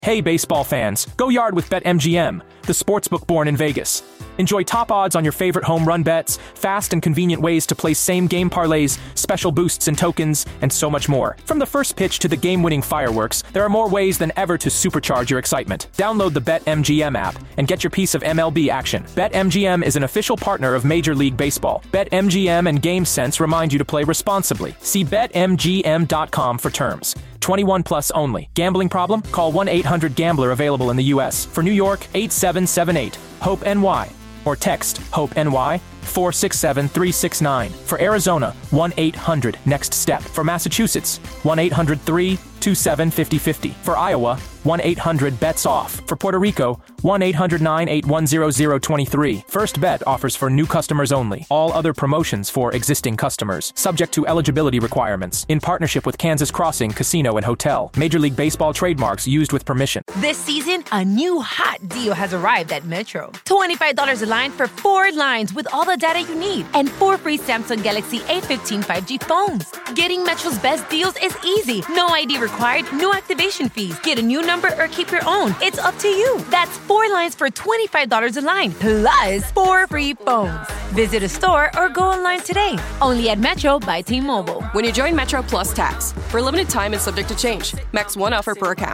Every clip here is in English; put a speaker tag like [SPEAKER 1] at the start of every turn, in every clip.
[SPEAKER 1] Hey baseball fans, go yard with BetMGM, the sportsbook born in Vegas. Enjoy top odds on your favorite home run bets, fast and convenient ways to place same-game parlays, special boosts and tokens, and so much more. From the first pitch to the game-winning fireworks, there are more ways than ever to supercharge your excitement. Download the BetMGM app and get your piece of MLB action. BetMGM is an official partner of Major League Baseball. BetMGM and GameSense remind you to play responsibly. See BetMGM.com for terms. 21 plus only. Gambling problem? Call 1-800-GAMBLER. Available in the U.S. For New York, 8778 HOPE-NY or text HOPE-NY 467-369. For Arizona, 1-800-NEXT-STEP. For Massachusetts, 1-800-327-5050. For Iowa, 1-800-BETS-OFF. For Puerto Rico, 1-800-981-0023. First Bet offers for new customers only. All other promotions for existing customers. Subject to eligibility requirements. In partnership with Kansas Crossing Casino and Hotel. Major League Baseball trademarks used with permission.
[SPEAKER 2] This season, a new hot deal has arrived at Metro. $25 a line for 4 lines with all the data you need. And 4 free Samsung Galaxy A15 5G phones. Getting Metro's best deals is easy. No ID required, no activation fees. Get a new number or keep your own. It's up to you. That's 4 lines for $25 a line, plus 4 free phones. Visit a store or go online today. Only at Metro by T-Mobile.
[SPEAKER 3] When you join Metro Plus Tax, for a limited time and subject to change. Max 1 offer per account.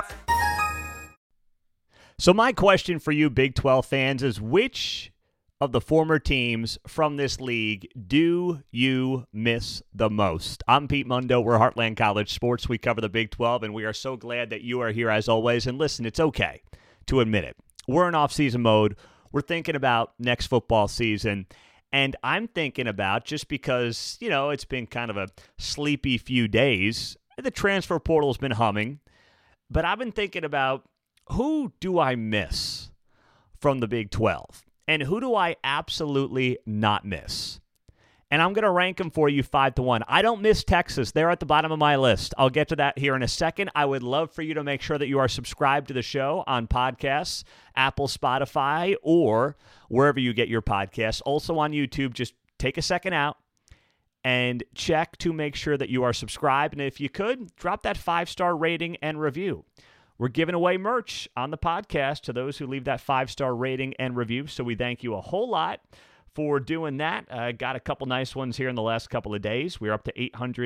[SPEAKER 4] So my question for you Big 12 fans is, which of the former teams from this league do you miss the most? I'm Pete Mundo. We're Heartland College Sports. We cover the Big 12, and we are so glad that you are here as always. And listen, it's okay to admit it. We're in off-season mode. We're thinking about next football season. And I'm thinking about, just because, you know, it's been kind of a sleepy few days, the transfer portal's been humming. But I've been thinking about, who do I miss from the Big 12? And who do I absolutely not miss? And I'm going to rank them for you 5-1. I don't miss Texas. They're at the bottom of my list. I'll get to that here in a second. I would love for you to make sure that you are subscribed to the show on podcasts, Apple, Spotify, or wherever you get your podcasts. Also on YouTube, just take a second out and check to make sure that you are subscribed. And if you could, drop that 5-star rating and review. We're giving away merch on the podcast to those who leave that 5-star rating and review, so we thank you a whole lot for doing that. Got a couple nice ones here in the last couple of days. We're up to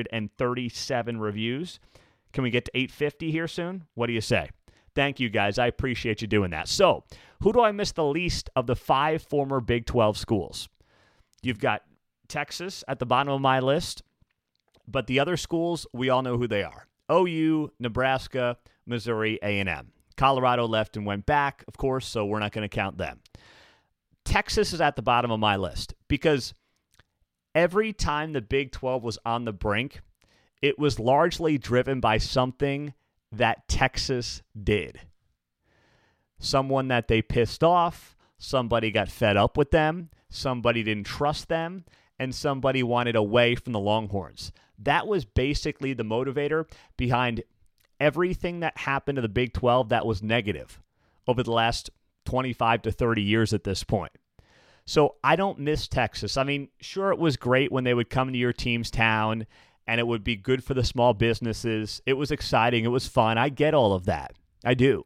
[SPEAKER 4] 837 reviews. Can we get to 850 here soon? What do you say? Thank you, guys. I appreciate you doing that. So, who do I miss the least of the 5 former Big 12 schools? You've got Texas at the bottom of my list, but the other schools, we all know who they are. OU, Nebraska, Missouri, A&M. Colorado left and went back, of course, so we're not going to count them. Texas is at the bottom of my list because every time the Big 12 was on the brink, it was largely driven by something that Texas did. Someone that they pissed off, somebody got fed up with them, somebody didn't trust them, and somebody wanted away from the Longhorns. That was basically the motivator behind everything that happened to the Big 12 that was negative over the last 25 to 30 years at this point. So I don't miss Texas. I mean, sure, it was great when they would come to your team's town and it would be good for the small businesses. It was exciting. It was fun. I get all of that. I do.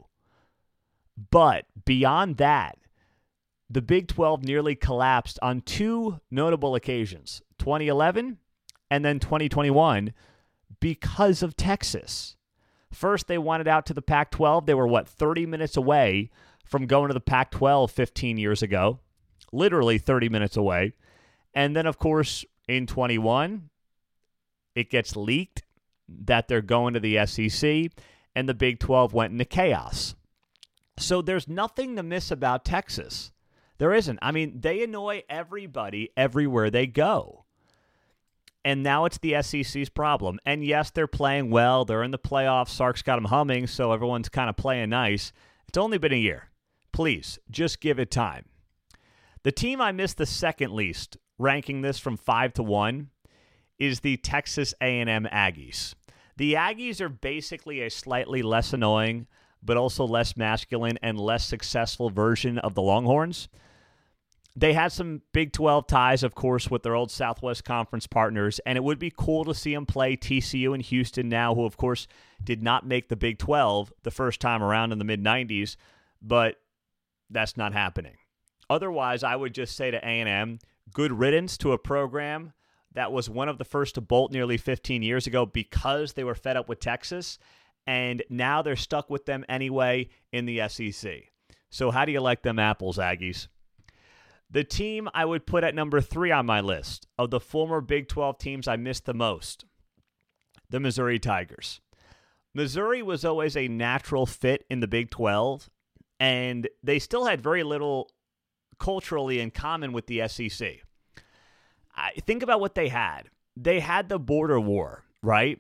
[SPEAKER 4] But beyond that, the Big 12 nearly collapsed on 2 notable occasions, 2011 and then 2021, because of Texas. First, they wanted out to the Pac-12. They were, 30 minutes away from going to the Pac-12 15 years ago. Literally 30 minutes away. And then, of course, in 21, it gets leaked that they're going to the SEC, and the Big 12 went into chaos. So there's nothing to miss about Texas. There isn't. I mean, they annoy everybody everywhere they go. And now it's the SEC's problem. And yes, they're playing well. They're in the playoffs. Sark's got them humming, so everyone's kind of playing nice. It's only been a year. Please, just give it time. The team I missed the second least, ranking this from 5-1, is the Texas A&M Aggies. The Aggies are basically a slightly less annoying, but also less masculine and less successful version of the Longhorns. They had some Big 12 ties, of course, with their old Southwest Conference partners, and it would be cool to see them play TCU and Houston now, who, of course, did not make the Big 12 the first time around in the mid-'90s, but that's not happening. Otherwise, I would just say to A&M, good riddance to a program that was one of the first to bolt nearly 15 years ago because they were fed up with Texas, and now they're stuck with them anyway in the SEC. So how do you like them apples, Aggies? The team I would put at number 3 on my list of the former Big 12 teams I missed the most, the Missouri Tigers. Missouri was always a natural fit in the Big 12, and they still had very little culturally in common with the SEC. Think about what they had. They had the border war, right?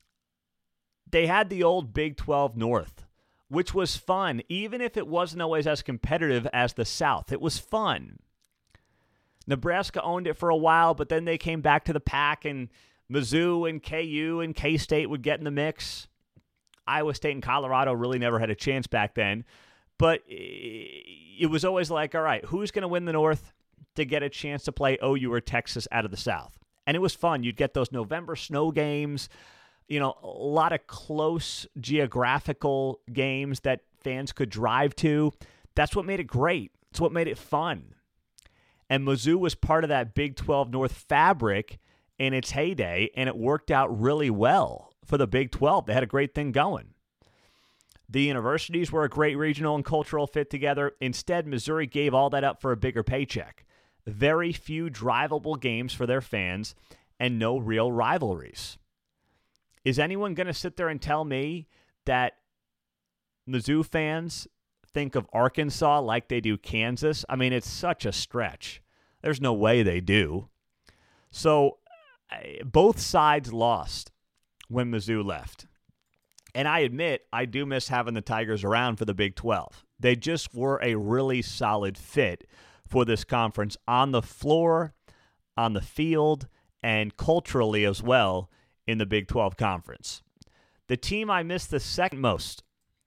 [SPEAKER 4] They had the old Big 12 North, which was fun, even if it wasn't always as competitive as the South. It was fun. Nebraska owned it for a while, but then they came back to the pack, and Mizzou and KU and K-State would get in the mix. Iowa State and Colorado really never had a chance back then. But it was always like, all right, who's going to win the North to get a chance to play OU or Texas out of the South? And it was fun. You'd get those November snow games, a lot of close geographical games that fans could drive to. That's what made it great. It's what made it fun. And Mizzou was part of that Big 12 North fabric in its heyday, and it worked out really well for the Big 12. They had a great thing going. The universities were a great regional and cultural fit together. Instead, Missouri gave all that up for a bigger paycheck. Very few drivable games for their fans and no real rivalries. Is anyone going to sit there and tell me that Mizzou fans think of Arkansas like they do Kansas? I mean, it's such a stretch. There's no way they do. So both sides lost when Mizzou left. And I admit, I do miss having the Tigers around for the Big 12. They just were a really solid fit for this conference on the floor, on the field, and culturally as well in the Big 12 Conference. The team I miss the second most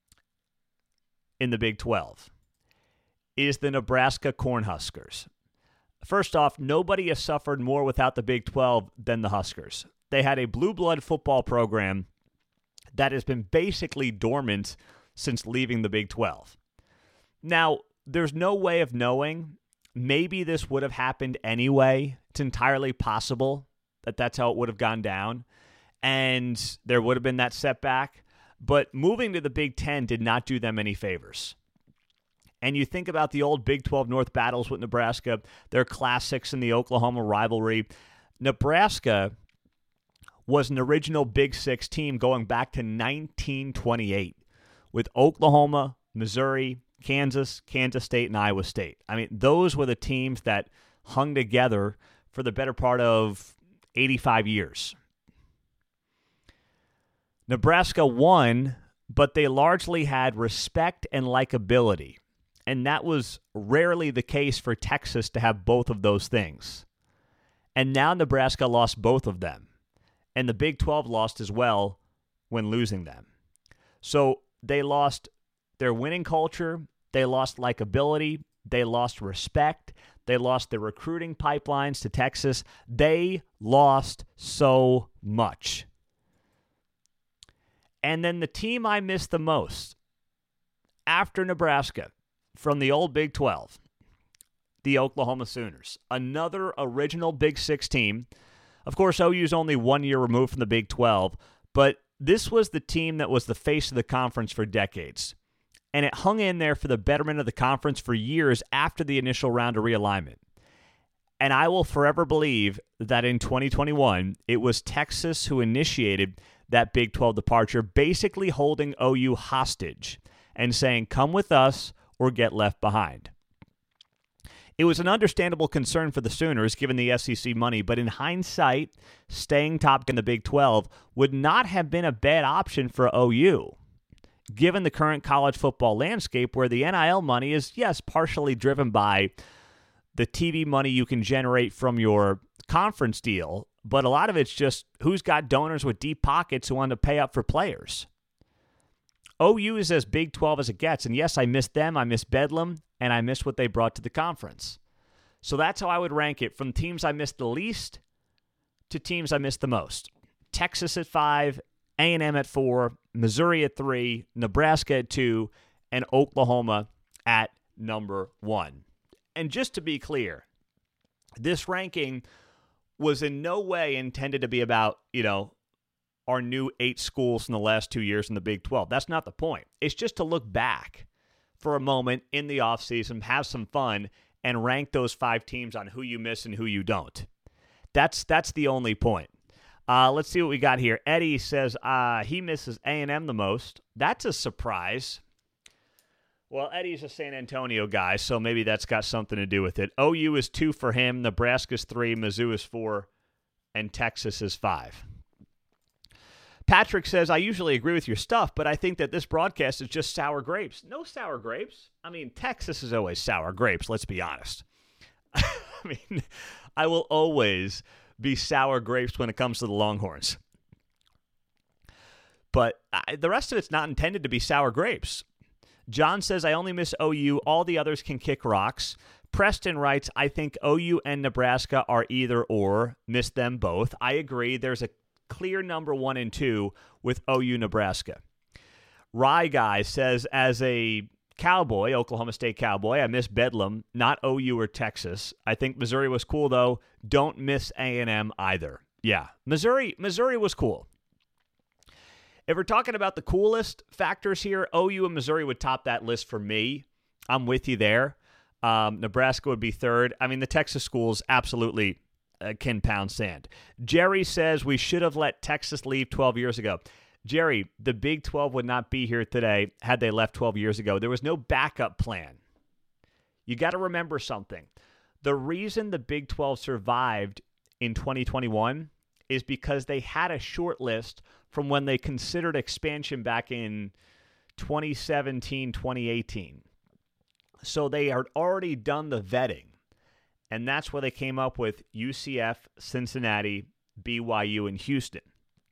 [SPEAKER 4] in the Big 12 is the Nebraska Cornhuskers. First off, nobody has suffered more without the Big 12 than the Huskers. They had a blue blood football program that has been basically dormant since leaving the Big 12. Now, there's no way of knowing. Maybe this would have happened anyway. It's entirely possible that that's how it would have gone down, and there would have been that setback. But moving to the Big 10 did not do them any favors. And you think about the old Big 12 North battles with Nebraska, their classics in the Oklahoma rivalry. Nebraska was an original Big 6 team going back to 1928 with Oklahoma, Missouri, Kansas, Kansas State, and Iowa State. I mean, those were the teams that hung together for the better part of 85 years. Nebraska won, but they largely had respect and likability. And that was rarely the case for Texas to have both of those things. And now Nebraska lost both of them. And the Big 12 lost as well when losing them. So they lost their winning culture, they lost likability, they lost respect, they lost their recruiting pipelines to Texas. They lost so much. And then the team I miss the most after Nebraska from the old Big 12, the Oklahoma Sooners. Another original Big 6 team. Of course, OU's only 1 year removed from the Big 12, but this was the team that was the face of the conference for decades. And it hung in there for the betterment of the conference for years after the initial round of realignment. And I will forever believe that in 2021, it was Texas who initiated that Big 12 departure, basically holding OU hostage and saying, come with us or get left behind. It was an understandable concern for the Sooners, given the SEC money, but in hindsight, staying top in the Big 12 would not have been a bad option for OU, given the current college football landscape where the NIL money is, yes, partially driven by the TV money you can generate from your conference deal, but a lot of it's just who's got donors with deep pockets who want to pay up for players. OU is as Big 12 as it gets, and yes, I miss them, I miss Bedlam, and I miss what they brought to the conference. So that's how I would rank it, from teams I missed the least to teams I missed the most. Texas at 5, A&M at 4, Missouri at 3, Nebraska at 2, and Oklahoma at number 1. And just to be clear, this ranking was in no way intended to be about, our new 8 schools in the last 2 years in the Big 12. That's not the point. It's just to look back for a moment in the offseason, have some fun, and rank those 5 teams on who you miss and who you don't. That's the only point. Let's see what we got here. Eddie says he misses A&M the most. That's a surprise. Well, Eddie's a San Antonio guy, so maybe that's got something to do with it. OU is 2 for him. Nebraska's 3. Mizzou is 4. And Texas is 5. Patrick says, I usually agree with your stuff, but I think that this broadcast is just sour grapes. No sour grapes. I mean, Texas is always sour grapes, let's be honest. I will always be sour grapes when it comes to the Longhorns. But the rest of it's not intended to be sour grapes. John says, I only miss OU. All the others can kick rocks. Preston writes, I think OU and Nebraska are either or. Miss them both. I agree. There's a clear number 1 and 2 with OU Nebraska. Rye Guy says, as a Cowboy, Oklahoma State Cowboy, I miss Bedlam, not OU or Texas. I think Missouri was cool, though. Don't miss A&M either. Yeah, Missouri was cool. If we're talking about the coolest factors here, OU and Missouri would top that list for me. I'm with you there. Nebraska would be 3rd. I mean, the Texas schools absolutely can pound sand. Jerry says we should have let Texas leave 12 years ago. Jerry, the Big 12 would not be here today had they left 12 years ago. There was no backup plan. You got to remember something. The reason the Big 12 survived in 2021 is because they had a short list from when they considered expansion back in 2017, 2018. So they had already done the vetting. And that's where they came up with UCF, Cincinnati, BYU, and Houston.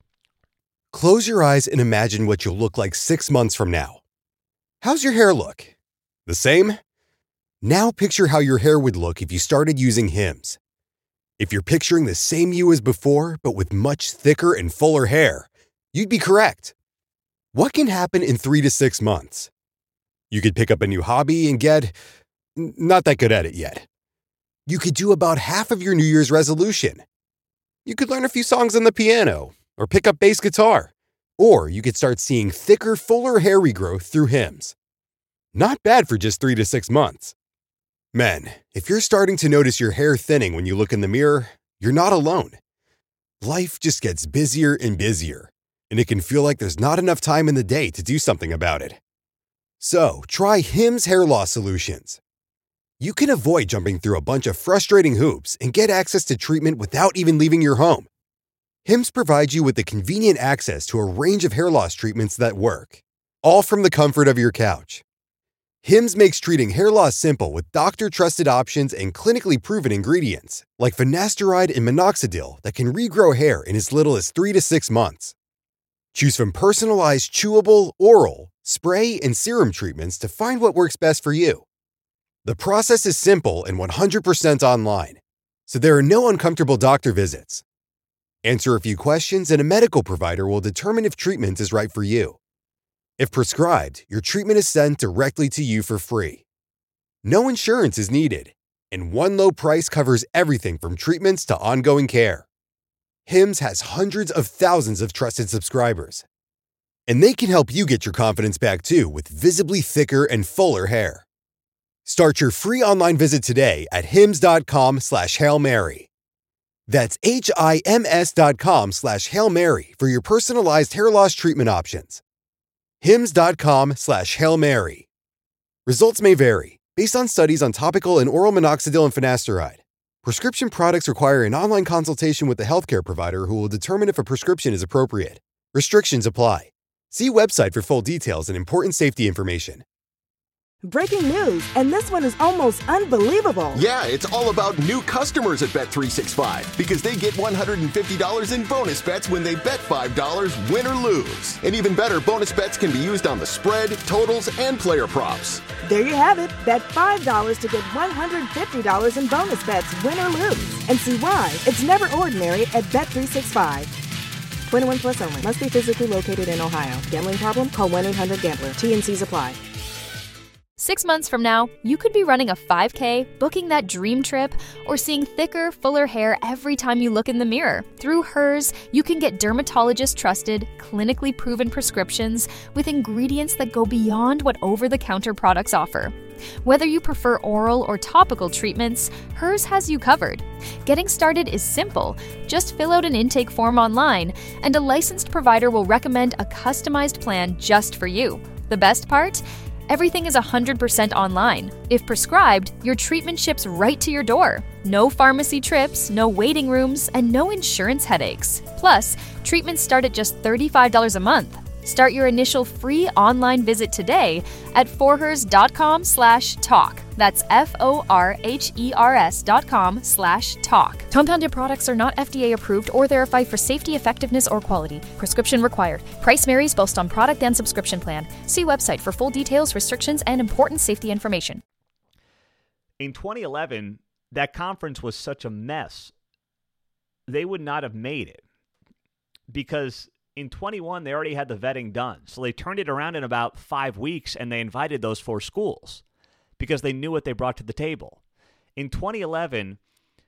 [SPEAKER 5] Close your eyes and imagine what you'll look like 6 months from now. How's your hair look? The same? Now picture how your hair would look if you started using Hims. If you're picturing the same you as before, but with much thicker and fuller hair, you'd be correct. What can happen in 3 to 6 months? You could pick up a new hobby and get not that good at it yet. You could do about half of your New Year's resolution. You could learn a few songs on the piano or pick up bass guitar. Or you could start seeing thicker, fuller hair regrowth through Hims. Not bad for just 3 to 6 months. Men, if you're starting to notice your hair thinning when you look in the mirror, you're not alone. Life just gets busier and busier, and it can feel like there's not enough time in the day to do something about it. So, try Hims Hair Loss Solutions. You can avoid jumping through a bunch of frustrating hoops and get access to treatment without even leaving your home. Hims provides you with the convenient access to a range of hair loss treatments that work, all from the comfort of your couch. Hims makes treating hair loss simple with doctor-trusted options and clinically proven ingredients, like finasteride and minoxidil that can regrow hair in as little as 3 to 6 months. Choose from personalized chewable, oral, spray, and serum treatments to find what works best for you. The process is simple and 100% online, so there are no uncomfortable doctor visits. Answer a few questions and a medical provider will determine if treatment is right for you. If prescribed, your treatment is sent directly to you for free. No insurance is needed, and one low price covers everything from treatments to ongoing care. Hims has hundreds of thousands of trusted subscribers, and they can help you get your confidence back too with visibly thicker and fuller hair. Start your free online visit today at hims.com/Hail Mary. That's HIMS.com/Hail Mary for your personalized hair loss treatment options. hims.com/Hail Mary. Results may vary based on studies on topical and oral minoxidil and finasteride. Prescription products require an online consultation with the healthcare provider who will determine if a prescription is appropriate. Restrictions apply. See website for full details and important safety information.
[SPEAKER 6] Breaking news, and this one is almost unbelievable.
[SPEAKER 7] Yeah, it's all about new customers at Bet365 because they get $150 in bonus bets when they bet $5, win or lose. And even better, bonus bets can be used on the spread, totals, and player props.
[SPEAKER 6] There you have it. Bet $5 to get $150 in bonus bets, win or lose. And see why it's never ordinary at Bet365. 21 plus only. Must be physically located in Ohio. Gambling problem? Call 1-800-GAMBLER. T&Cs apply.
[SPEAKER 8] 6 months from now, you could be running a 5K, booking that dream trip, or seeing thicker, fuller hair every time you look in the mirror. Through Hers, you can get dermatologist-trusted, clinically proven prescriptions with ingredients that go beyond what over-the-counter products offer. Whether you prefer oral or topical treatments, Hers has you covered. Getting started is simple. Just fill out an intake form online, and a licensed provider will recommend a customized plan just for you. The best part? Everything is 100% online. If prescribed, your treatment ships right to your door. No pharmacy trips, no waiting rooms, and no insurance headaches. Plus, treatments start at just $35 a month. Start your initial free online visit today at forhers.com/talk. That's FORHERS.com/talk. Compounded products are not FDA approved or verified for safety, effectiveness, or quality. Prescription required. Price varies based on product and subscription plan. See website for full details, restrictions, and important safety information.
[SPEAKER 4] In 2011, that conference was such a mess, they would not have made it because in 21, they already had the vetting done. So they turned it around in about 5 weeks, and they invited those 4 schools because they knew what they brought to the table. In 2011,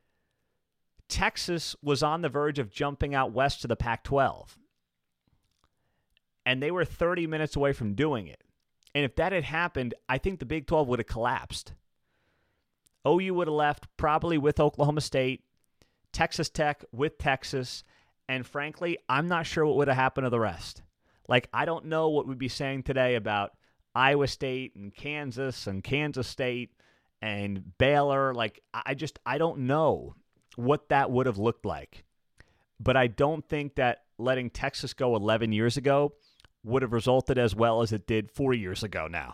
[SPEAKER 4] Texas was on the verge of jumping out west to the Pac-12, and they were 30 minutes away from doing it. And if that had happened, I think the Big 12 would have collapsed. OU would have left probably with Oklahoma State, Texas Tech with Texas, and frankly, I'm not sure what would have happened to the rest. Like, I don't know what we'd be saying today about Iowa State and Kansas State and Baylor. Like, I don't know what that would have looked like. But I don't think that letting Texas go 11 years ago would have resulted as well as it did 4 years ago now.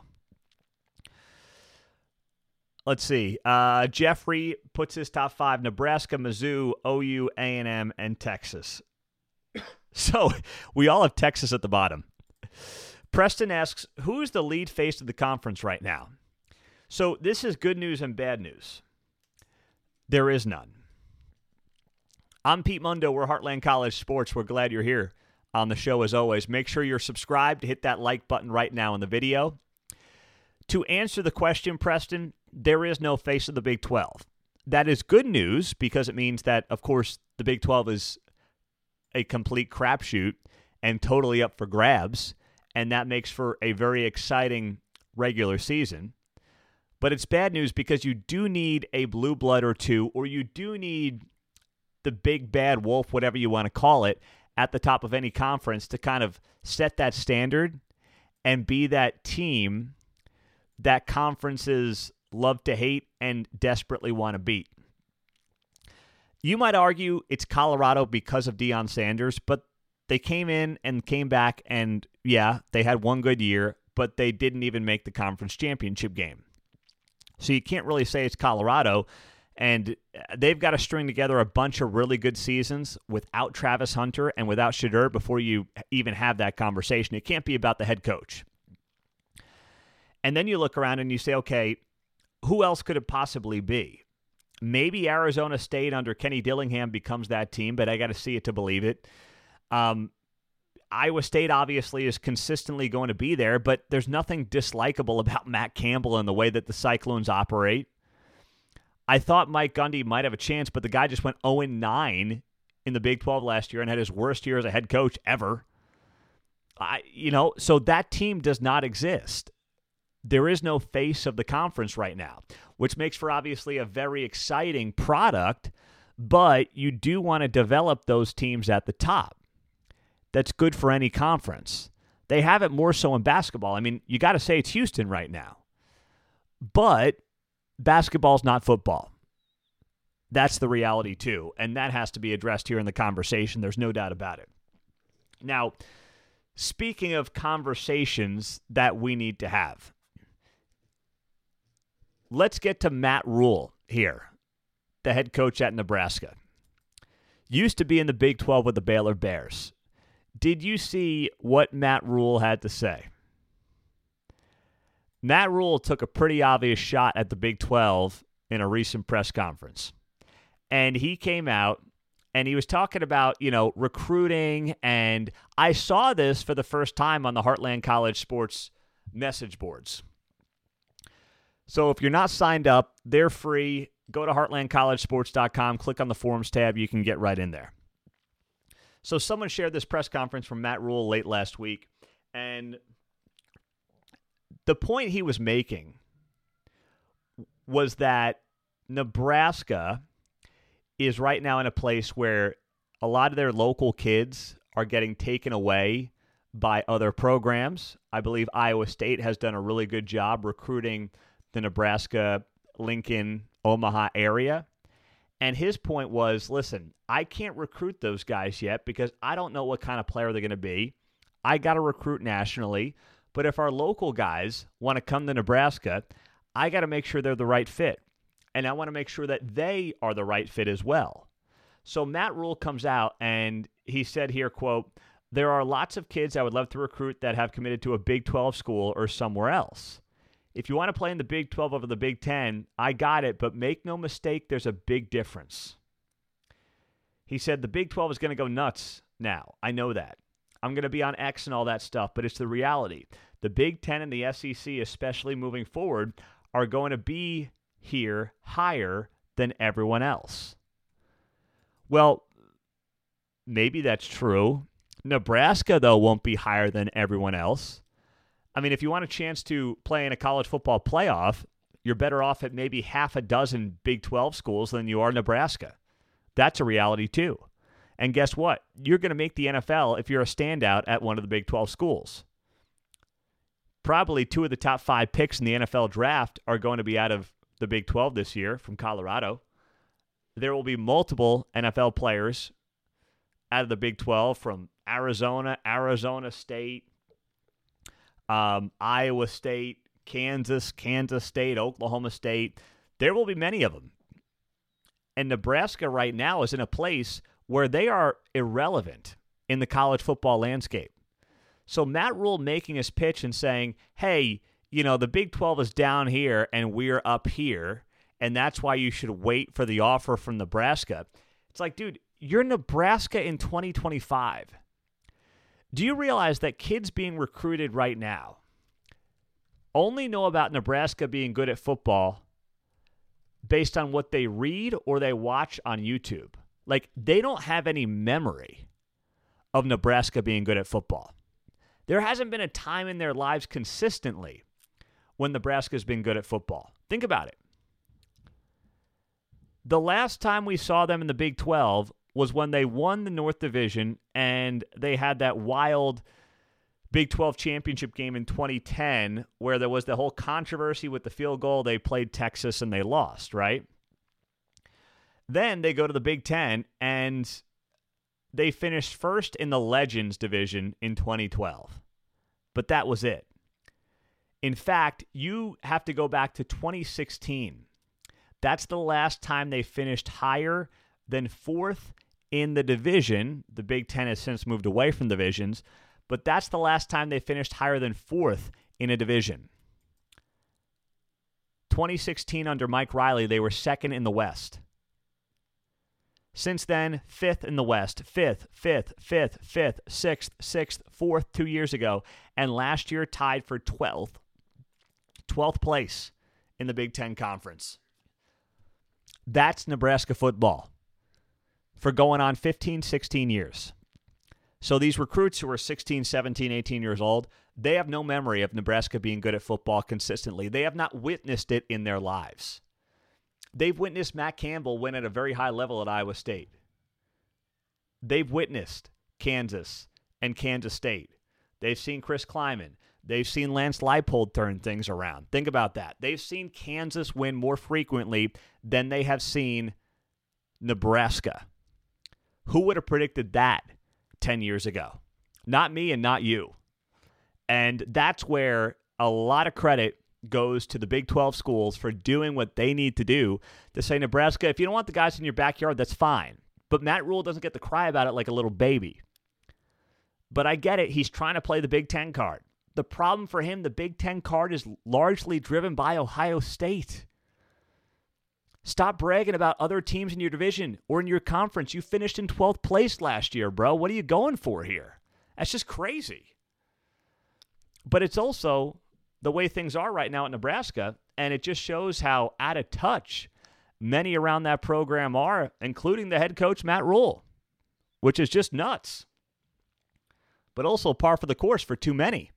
[SPEAKER 4] Let's see. Jeffrey puts his top 5: Nebraska, Mizzou, OU, A&M, and Texas. So we all have Texas at the bottom. Preston asks, who is the lead face of the conference right now? So this is good news and bad news. There is none. I'm Pete Mundo. We're Heartland College Sports. We're glad you're here on the show as always. Make sure you're subscribed. Hit that like button right now in the video. To answer the question, Preston, there is no face of the Big 12. That is good news because it means that, of course, the Big 12 is a complete crapshoot and totally up for grabs, and that makes for a very exciting regular season. But it's bad news because you do need a blue blood or two, or you do need the big bad wolf, whatever you want to call it, at the top of any conference to kind of set that standard and be that team that conferences love to hate and desperately want to beat. You might argue it's Colorado because of Deion Sanders, but they came in and came back, and yeah, they had one good year, but they didn't even make the conference championship game. So you can't really say it's Colorado, and they've got to string together a bunch of really good seasons without Travis Hunter and without Shedeur before you even have that conversation. It can't be about the head coach. And then you look around and you say, okay, who else could it possibly be? Maybe Arizona State under Kenny Dillingham becomes that team, but I got to see it to believe it. Iowa State obviously is consistently going to be there, but there's nothing dislikable about Matt Campbell and the way that the Cyclones operate. I thought Mike Gundy might have a chance, but the guy just went 0-9 in the Big 12 last year and had his worst year as a head coach ever. So that team does not exist. There is no face of the conference right now, which makes for obviously a very exciting product, but you do want to develop those teams at the top. That's good for any conference. They have it more so in basketball. I mean, you got to say it's Houston right now. But basketball's not football. That's the reality too, and that has to be addressed here in the conversation. There's no doubt about it. Now, speaking of conversations that we need to have, let's get to Matt Rule here, the head coach at Nebraska. Used to be in the Big 12 with the Baylor Bears. Did you see what Matt Rule had to say? Matt Rule took a pretty obvious shot at the Big 12 in a recent press conference. And he came out and he was talking about, recruiting. And I saw this for the first time on the Heartland College Sports message boards. So if you're not signed up, they're free. Go to heartlandcollegesports.com, click on the forums tab. You can get right in there. So someone shared this press conference from Matt Rule late last week. And the point he was making was that Nebraska is right now in a place where a lot of their local kids are getting taken away by other programs. I believe Iowa State has done a really good job recruiting the Nebraska, Lincoln, Omaha area. And his point was, listen, I can't recruit those guys yet because I don't know what kind of player they're going to be. I got to recruit nationally. But if our local guys want to come to Nebraska, I got to make sure they're the right fit. And I want to make sure that they are the right fit as well. So Matt Rule comes out and he said here, quote, there are lots of kids I would love to recruit that have committed to a Big 12 school or somewhere else. If you want to play in the Big 12 over the Big 10, I got it, but make no mistake, there's a big difference. He said the Big 12 is going to go nuts now. I know that. I'm going to be on X and all that stuff, but it's the reality. The Big 10 and the SEC, especially moving forward, are going to be here higher than everyone else. Well, maybe that's true. Nebraska, though, won't be higher than everyone else. I mean, if you want a chance to play in a college football playoff, you're better off at maybe half a dozen Big 12 schools than you are Nebraska. That's a reality, too. And guess what? You're going to make the NFL if you're a standout at one of the Big 12 schools. Probably 2 of the top 5 picks in the NFL draft are going to be out of the Big 12 this year from Colorado. There will be multiple NFL players out of the Big 12 from Arizona, Arizona State, Iowa State, Kansas State, Oklahoma State. There will be many of them. And Nebraska right now is in a place where they are irrelevant in the college football landscape. So Matt Rule making his pitch and saying, hey, the Big 12 is down here and we're up here, and that's why you should wait for the offer from Nebraska. It's like, dude, you're Nebraska in 2025. Do you realize that kids being recruited right now only know about Nebraska being good at football based on what they read or they watch on YouTube? Like, they don't have any memory of Nebraska being good at football. There hasn't been a time in their lives consistently when Nebraska's been good at football. Think about it. The last time we saw them in the Big 12 was when they won the North Division and they had that wild Big 12 championship game in 2010 where there was the whole controversy with the field goal. They played Texas and they lost, right? Then they go to the Big 10 and they finished first in the Legends division in 2012. But that was it. In fact, you have to go back to 2016. That's the last time they finished higher than 4th in the division. The Big 10 has since moved away from divisions, but that's the last time they finished higher than 4th in a division. 2016 under Mike Riley, they were 2nd in the West. Since then, 5th in the West, 5th, 6th, 4th 2 years ago, and last year tied for 12th place in the Big Ten Conference. That's Nebraska football for going on 15, 16 years. So these recruits who are 16, 17, 18 years old, they have no memory of Nebraska being good at football consistently. They have not witnessed it in their lives. They've witnessed Matt Campbell win at a very high level at Iowa State. They've witnessed Kansas and Kansas State. They've seen Chris Kleiman. They've seen Lance Leipold turn things around. Think about that. They've seen Kansas win more frequently than they have seen Nebraska. Who would have predicted that 10 years ago? Not me and not you. And that's where a lot of credit goes to the Big 12 schools for doing what they need to do to say, Nebraska, if you don't want the guys in your backyard, that's fine. But Matt Rhule doesn't get to cry about it like a little baby. But I get it. He's trying to play the Big Ten card. The problem for him, the Big Ten card is largely driven by Ohio State. Stop bragging about other teams in your division or in your conference. You finished in 12th place last year, bro. What are you going for here? That's just crazy. But it's also the way things are right now at Nebraska, and it just shows how out of touch many around that program are, including the head coach, Matt Rhule, which is just nuts. But also par for the course for too many.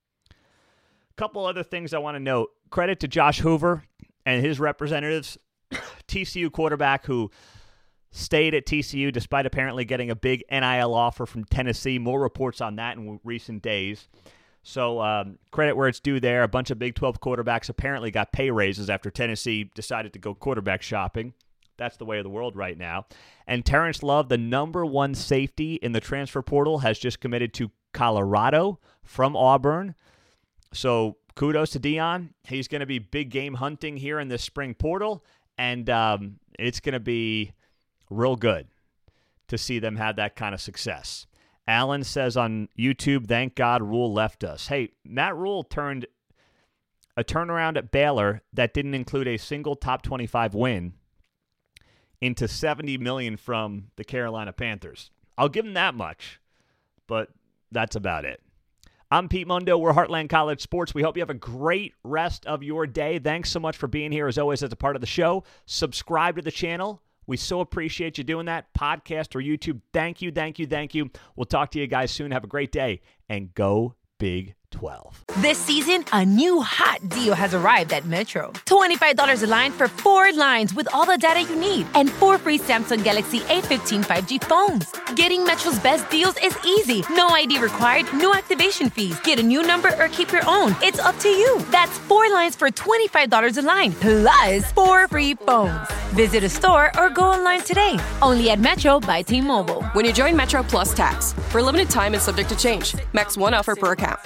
[SPEAKER 4] Couple other things I want to note. Credit to Josh Hoover and his representatives, TCU quarterback who stayed at TCU despite apparently getting a big NIL offer from Tennessee. More reports on that in recent days. So credit where it's due there. A bunch of Big 12 quarterbacks apparently got pay raises after Tennessee decided to go quarterback shopping. That's the way of the world right now. And Terrence Love, the number one safety in the transfer portal, has just committed to Colorado from Auburn. So kudos to Deion. He's going to be big game hunting here in this spring portal, and it's going to be real good to see them have that kind of success. Alan says on YouTube, thank God Rhule left us. Hey, Matt Rhule turned a turnaround at Baylor that didn't include a single top 25 win into $70 million from the Carolina Panthers. I'll give him that much, but that's about it. I'm Pete Mundo. We're Heartland College Sports. We hope you have a great rest of your day. Thanks so much for being here, as always, as a part of the show. Subscribe to the channel. We so appreciate you doing that. Podcast or YouTube, thank you, thank you, thank you. We'll talk to you guys soon. Have a great day, and go Big 12.
[SPEAKER 2] This season, a new hot deal has arrived at Metro. $25 a line for 4 lines with all the data you need and 4 free Samsung Galaxy A15 5G phones. Getting Metro's best deals is easy. No ID required, no activation fees. Get a new number or keep your own. It's up to you. That's 4 lines for $25 a line, plus 4 free phones. Visit a store or go online today. Only at Metro by T-Mobile.
[SPEAKER 3] When you join Metro Plus Tax, for a limited time and subject to change. Max 1 offer per account.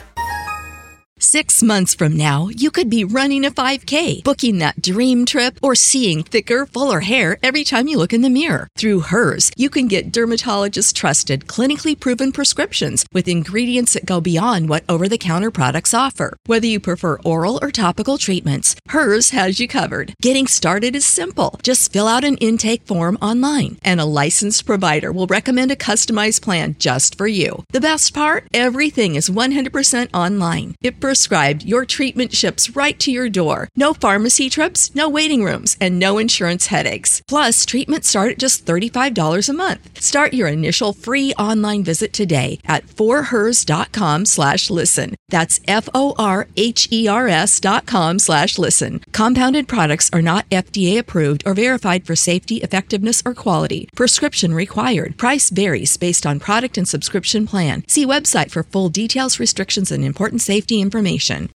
[SPEAKER 9] 6 months from now, you could be running a 5K, booking that dream trip, or seeing thicker, fuller hair every time you look in the mirror. Through Hers, you can get dermatologist-trusted, clinically proven prescriptions with ingredients that go beyond what over-the-counter products offer. Whether you prefer oral or topical treatments, Hers has you covered. Getting started is simple. Just fill out an intake form online, and a licensed provider will recommend a customized plan just for you. The best part? Everything is 100% online. Prescribed, your treatment ships right to your door. No pharmacy trips, no waiting rooms, and no insurance headaches. Plus, treatments start at just $35 a month. Start your initial free online visit today at forhers.com/listen. That's FORHERS.com/listen. Compounded products are not FDA approved or verified for safety, effectiveness, or quality. Prescription required. Price varies based on product and subscription plan. See website for full details, restrictions, and important safety information.